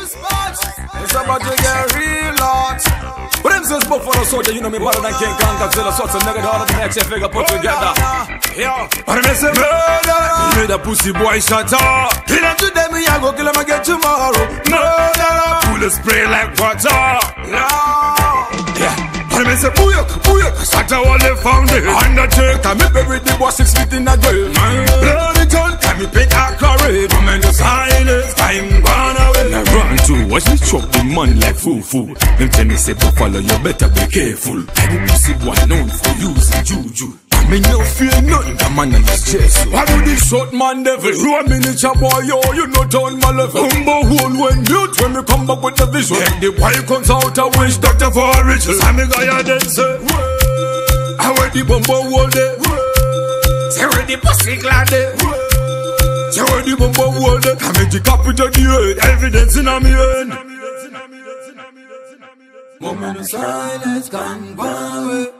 It's about to get real hot. But them says Buffalo Soldier, you know me better than King Kong, Godzilla, sorts of nigga, the other next figure put together. Yeah. But them say murder. You made a pussy boy shut up. Kill him today, me I go kill him again tomorrow. Murder. Pull the spray like water. Yeah. And me say booyaka, booyaka, Santa Wale found it. Undertaker, me bury the boy 6 feet in a grave. Bloody tongue, can me pick a curry. I'm in the silence, time gone away. Now run to watch me chop the man like foo-foo. Them tell me say Buffalo, you better be careful. I the pussy boy known for using juju. I mean no fear nothing, the man on his chest. Why do this short man devil? You a miniature boy, yo, you not on my level. Humble hole when mute when me come back with the vision. And the boy comes out a wish doctor for a riches. And me guy a dead say, I wear the bumbo wall there. Say where the pussy glad there. Say where the bumbo wall there. I make the capital the earth, evidence in a me hand. Moment of silence gone away.